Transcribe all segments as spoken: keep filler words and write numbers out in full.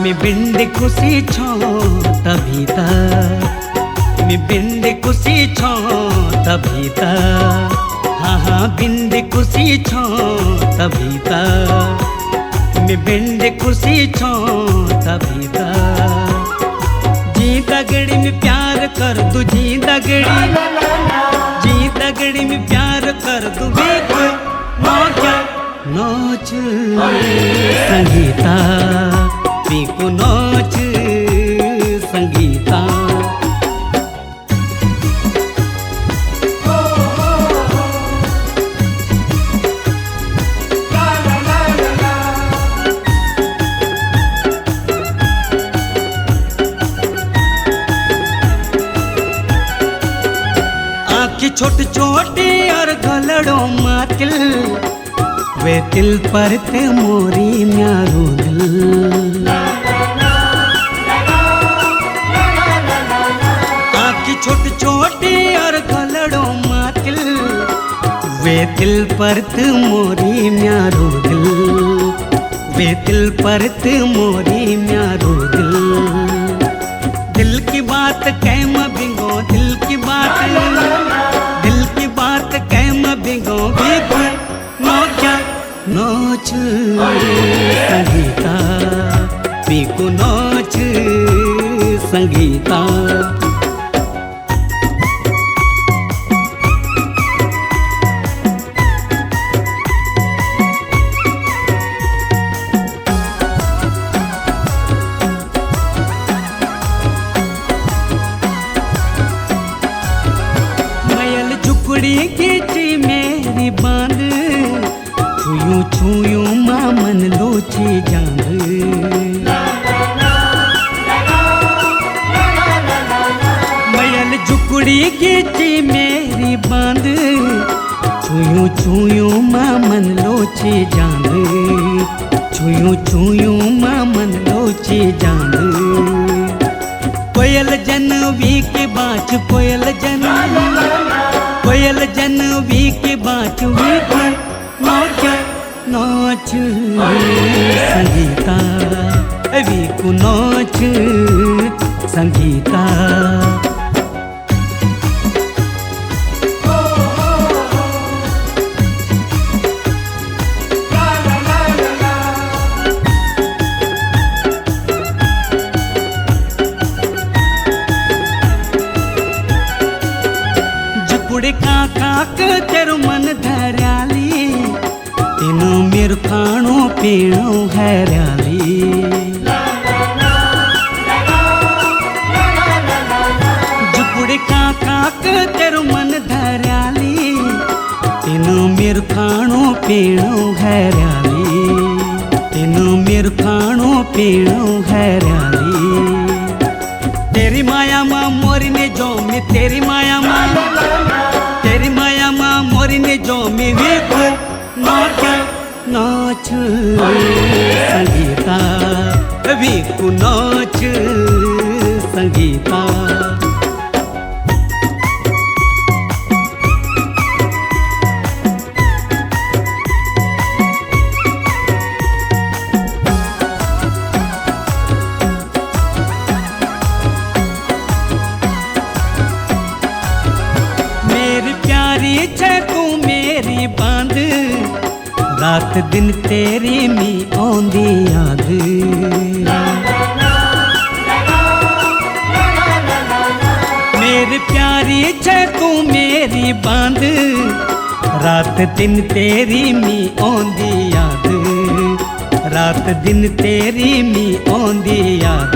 मी बिंद खुशी छो तभी ता मी बिंद खुशी छो तभी ता हाँ हाँ बिंद खुशी छो तभी ता मी बिंद खुशी छो तभी ता जी दगड़ी में प्यार कर दू जी दगड़ी जी दगड़ी में प्यार कर दू बेक नोच नोच संगीता पीको नोच संगीता आँखें छोटी छोटी और गलड़ों मातिल वे तिल पर ते मोरी म्यारू दिल आँखें छोटी छोटी और गलड़ों मातिल वे तिल पर ते मोरी म्यारू दिल वे तिल पर ते मोरी म्यारू दिल दिल की बात कैम बिंगो दिल की बात दिल की बात कैम बिंगो बिग नोच नोच संगीता पीको नोच संगीता खींची मेरी बांध छुयूं छुयूं मामन लोची जांद मयल झुकड़ी खींची मेरी बांध छुयूं छुयूं मामन लोची जांद छुयूं छुयूं मामन लोची जांद कोयल जनवी के बाच कोयल जनवी कोयल जनवी के बाच वीक नोच नोच संगीता वीक नोच संगीता का काक तेरु मन धराली तीनों मेरु खाणो पीणो हैराली झुपड़ी का काक तेरु मन धराली तीनों मेरु खाणो पीणो हैराली तीनों मेरु खाणो पीणो हैराली तेरी माया माँ मोरी ने जो मैं तेरी माया माँ तेरी माया माँ मोरी ने जो मैं वीक नोच नोच संगीता वीक नोच संगीता तू मेरी बांध रात दिन तेरी मी आंदी याद मेरी प्यारी छे तू मेरी बांध रात दिन तेरी मी आंदी याद रात दिन तेरी मी आंदी याद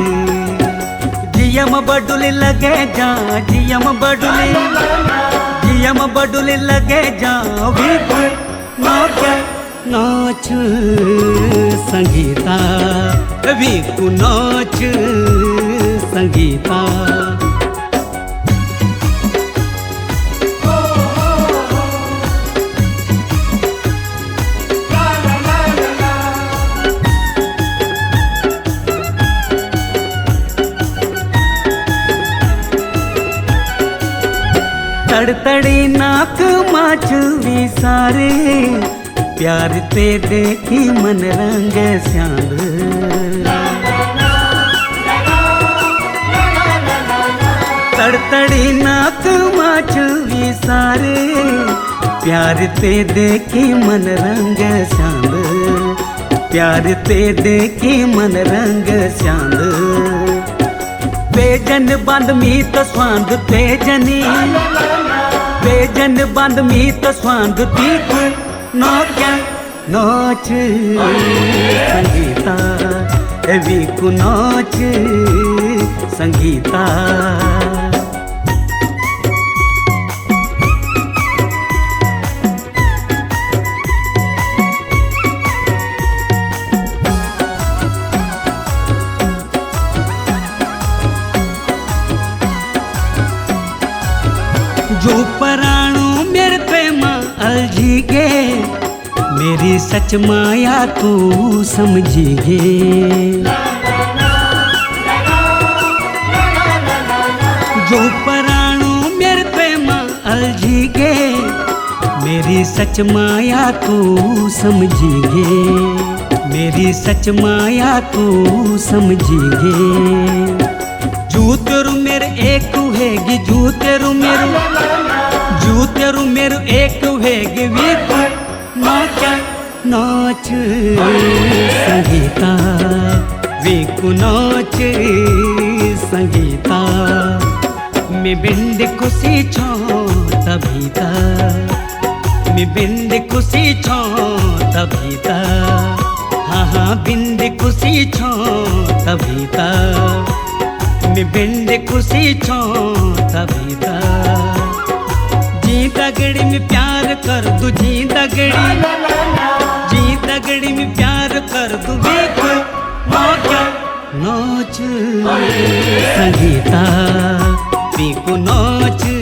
जियम बडुली लगे जा जियम बडुली जियम बडुली लगे जाओ वीक नोच नोच संगीता वीक नोच संगीता तड़तड़ी नाक माचवी सारे प्यार ते देखी मन रंग श्याम तड़तड़ी नाक माचवी सारे प्यार ते देखी मन रंग चांद प्यार ते देखी मन रंग चांद बेजन बंद मी तो स्वांद तेजनी बेजन बंद मी तो स्वांद तीख नौक्या नोच संगीता वीकु नोच संगीता जो पराणु मेरे प्रेम अलझी गे मेरी सच माया तू समझी गे जो पराणु मेरे प्रेम अलझी गे मेरी सच माया तू समझी गे मेरी सच माया तू समझी गे जू तेरू मेरे एक हैगी जू तेरू मेरू जू तेरू मेरू एक हैगी वीक नाचा नाच संगीता वीकु नाच संगीता मी बिंद खुशी छो तभीता मी बिंद खुशी छो तभीता हाँ हाँ बिंद खुशी छो तभीता मी बिंद खुशी छो तभीता जी दगड़ी में प्यार कर दू जी दगड़ी जी दगड़ी में प्यार कर दू वीक नौक्या नोच संगीता वीकु नोच